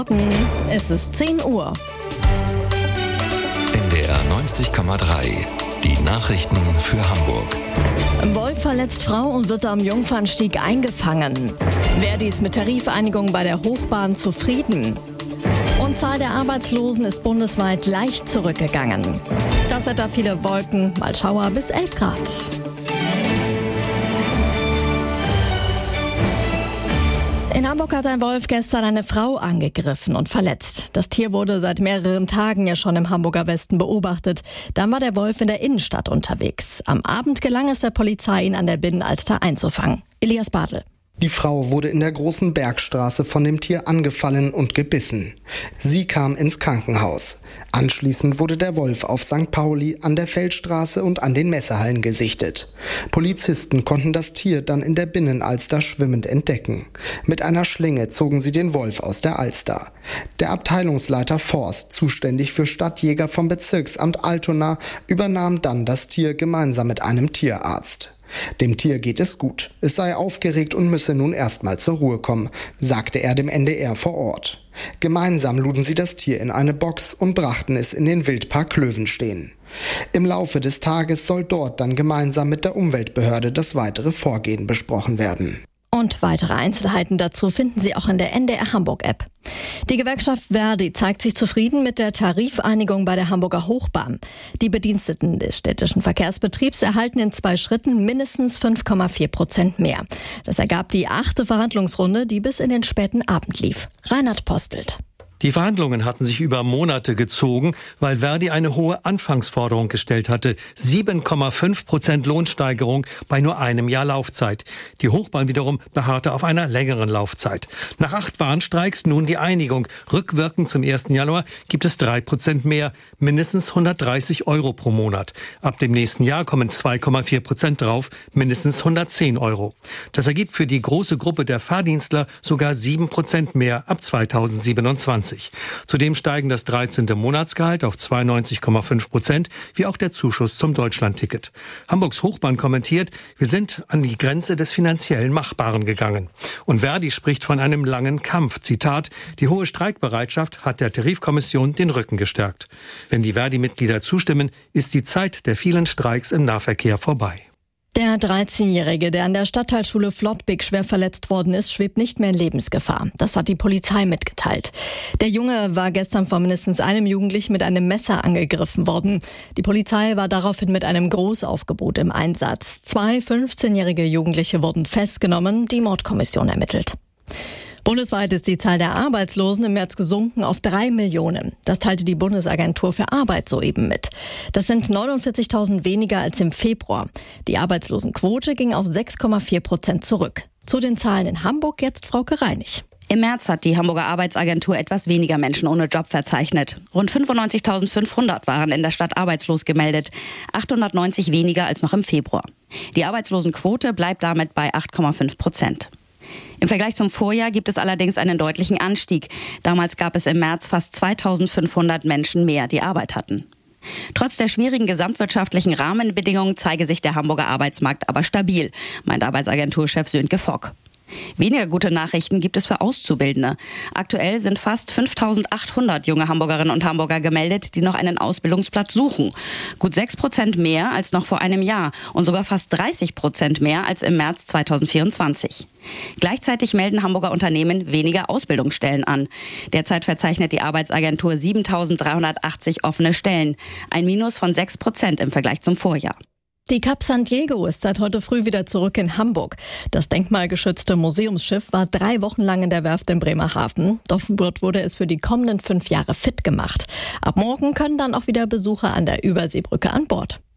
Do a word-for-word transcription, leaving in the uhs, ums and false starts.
Es ist zehn Uhr. N D R neunzig Komma drei. Die Nachrichten für Hamburg. Wolf verletzt Frau und wird am Jungfernstieg eingefangen. Verdi ist mit Tarifeinigung bei der Hochbahn zufrieden. Und Zahl der Arbeitslosen ist bundesweit leicht zurückgegangen. Das Wetter, viele Wolken, mal Schauer bis elf Grad. In Hamburg hat ein Wolf gestern eine Frau angegriffen und verletzt. Das Tier wurde seit mehreren Tagen ja schon im Hamburger Westen beobachtet. Dann war der Wolf in der Innenstadt unterwegs. Am Abend gelang es der Polizei, ihn an der Binnenalster einzufangen. Elias Badl. Die Frau wurde in der Großen Bergstraße von dem Tier angefallen und gebissen. Sie kam ins Krankenhaus. Anschließend wurde der Wolf auf Sankt Pauli, an der Feldstraße und an den Messehallen gesichtet. Polizisten konnten das Tier dann in der Binnenalster schwimmend entdecken. Mit einer Schlinge zogen sie den Wolf aus der Alster. Der Abteilungsleiter Forst, zuständig für Stadtjäger vom Bezirksamt Altona, übernahm dann das Tier gemeinsam mit einem Tierarzt. Dem Tier geht es gut. Es sei aufgeregt und müsse nun erstmal zur Ruhe kommen, sagte er dem N D R vor Ort. Gemeinsam luden sie das Tier in eine Box und brachten es in den Wildpark Löwenstehen. Im Laufe des Tages soll dort dann gemeinsam mit der Umweltbehörde das weitere Vorgehen besprochen werden. Und weitere Einzelheiten dazu finden Sie auch in der N D R Hamburg-App. Die Gewerkschaft Verdi zeigt sich zufrieden mit der Tarifeinigung bei der Hamburger Hochbahn. Die Bediensteten des städtischen Verkehrsbetriebs erhalten in zwei Schritten mindestens fünf Komma vier Prozent mehr. Das ergab die achte Verhandlungsrunde, die bis in den späten Abend lief. Reinhard Postelt. Die Verhandlungen hatten sich über Monate gezogen, weil Verdi eine hohe Anfangsforderung gestellt hatte. sieben Komma fünf Prozent Lohnsteigerung bei nur einem Jahr Laufzeit. Die Hochbahn wiederum beharrte auf einer längeren Laufzeit. Nach acht Warnstreiks nun die Einigung. Rückwirkend zum ersten Januar gibt es drei Prozent mehr, mindestens hundertdreißig Euro pro Monat. Ab dem nächsten Jahr kommen zwei Komma vier Prozent drauf, mindestens hundertzehn Euro. Das ergibt für die große Gruppe der Fahrdienstler sogar sieben Prozent mehr ab zweitausendsiebenundzwanzig. Zudem steigen das dreizehnte Monatsgehalt auf zweiundneunzig Komma fünf Prozent, wie auch der Zuschuss zum Deutschlandticket. Hamburgs Hochbahn kommentiert, wir sind an die Grenze des finanziellen Machbaren gegangen. Und Verdi spricht von einem langen Kampf. Zitat, die hohe Streikbereitschaft hat der Tarifkommission den Rücken gestärkt. Wenn die Verdi-Mitglieder zustimmen, ist die Zeit der vielen Streiks im Nahverkehr vorbei. Der dreizehnjährige, der an der Stadtteilschule Flottbek schwer verletzt worden ist, schwebt nicht mehr in Lebensgefahr. Das hat die Polizei mitgeteilt. Der Junge war gestern von mindestens einem Jugendlichen mit einem Messer angegriffen worden. Die Polizei war daraufhin mit einem Großaufgebot im Einsatz. Zwei fünfzehnjährige Jugendliche wurden festgenommen, die Mordkommission ermittelt. Bundesweit ist die Zahl der Arbeitslosen im März gesunken auf drei Millionen. Das teilte die Bundesagentur für Arbeit soeben mit. Das sind neunundvierzigtausend weniger als im Februar. Die Arbeitslosenquote ging auf sechs Komma vier Prozent zurück. Zu den Zahlen in Hamburg jetzt Frauke Reinig. Im März hat die Hamburger Arbeitsagentur etwas weniger Menschen ohne Job verzeichnet. Rund fünfundneunzigtausendfünfhundert waren in der Stadt arbeitslos gemeldet, achthundertneunzig weniger als noch im Februar. Die Arbeitslosenquote bleibt damit bei acht Komma fünf Prozent. Im Vergleich zum Vorjahr gibt es allerdings einen deutlichen Anstieg. Damals gab es im März fast zweitausendfünfhundert Menschen mehr, die Arbeit hatten. Trotz der schwierigen gesamtwirtschaftlichen Rahmenbedingungen zeige sich der Hamburger Arbeitsmarkt aber stabil, meint Arbeitsagenturchef Sönke Fock. Weniger gute Nachrichten gibt es für Auszubildende. Aktuell sind fast fünftausendachthundert junge Hamburgerinnen und Hamburger gemeldet, die noch einen Ausbildungsplatz suchen. Gut sechs Prozent mehr als noch vor einem Jahr und sogar fast dreißig Prozent mehr als im März zweitausendvierundzwanzig. Gleichzeitig melden Hamburger Unternehmen weniger Ausbildungsstellen an. Derzeit verzeichnet die Arbeitsagentur siebentausenddreihundertachtzig offene Stellen, ein Minus von sechs Prozent im Vergleich zum Vorjahr. Die Cap San Diego ist seit heute früh wieder zurück in Hamburg. Das denkmalgeschützte Museumsschiff war drei Wochen lang in der Werft in Bremerhaven. Dort wurde es für die kommenden fünf Jahre fit gemacht. Ab morgen können dann auch wieder Besucher an der Überseebrücke an Bord.